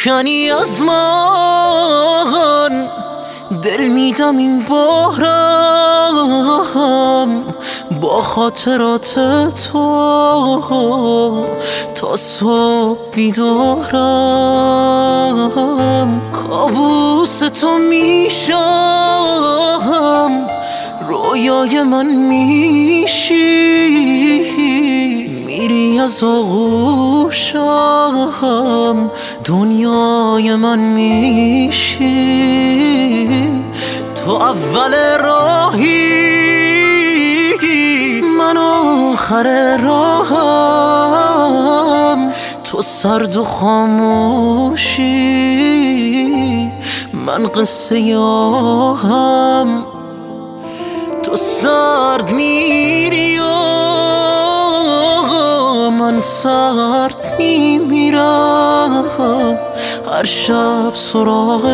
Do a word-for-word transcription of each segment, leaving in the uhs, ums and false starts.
میکنی از من، دل میدم این بارم با خاطرات تو تا صبح بیدارم. کابوس تو میشم، رویای من میشی، میری از آغوشم، دنیای من میشی. تو اول راهی، من آخر راهم، تو سرد و خاموشی، من قصه آهم. تو سرد میری و من سرد میمیرم، هر شب سراغ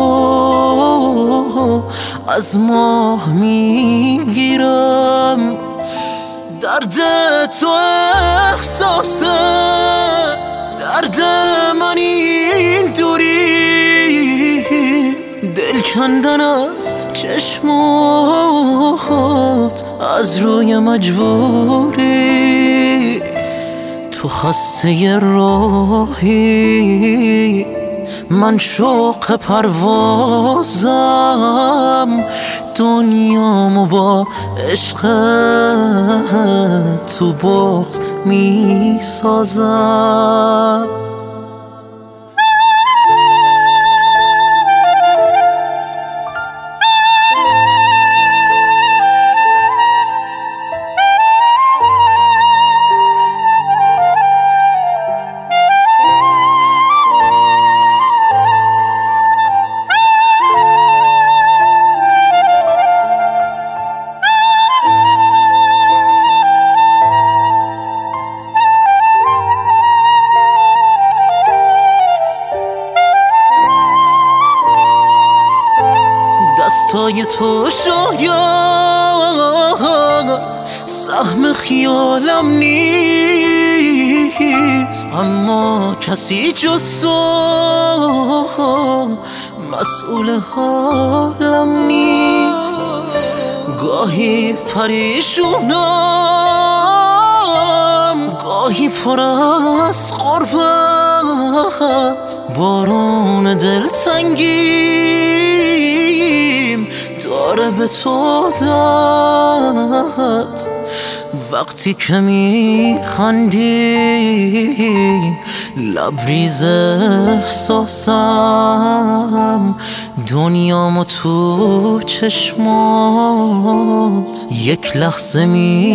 تو از ماه میگیرم. درد تو احساسه، درد من این دوری، دل کندن از چشمات از روی مجبوری. تو خسته راهی، من شوق پروازم، دنیامو با عشق تو بغض میسازم. دستای تو شاید سهم خیالم نیست، اما کسی جز تو مسئول حالم نیست. گاهی پریشونم، گاهی پر از غربت، بارون دلتنگیم داره به تو داد. وقتی که میخندی لبریز احساسم، دنیامو تو چشمات یک لحظه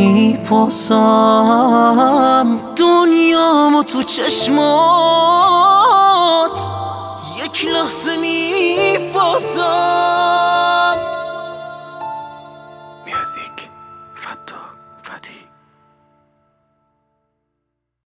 میپاسم. دنیامو تو چشمات یک لحظه میپاسم.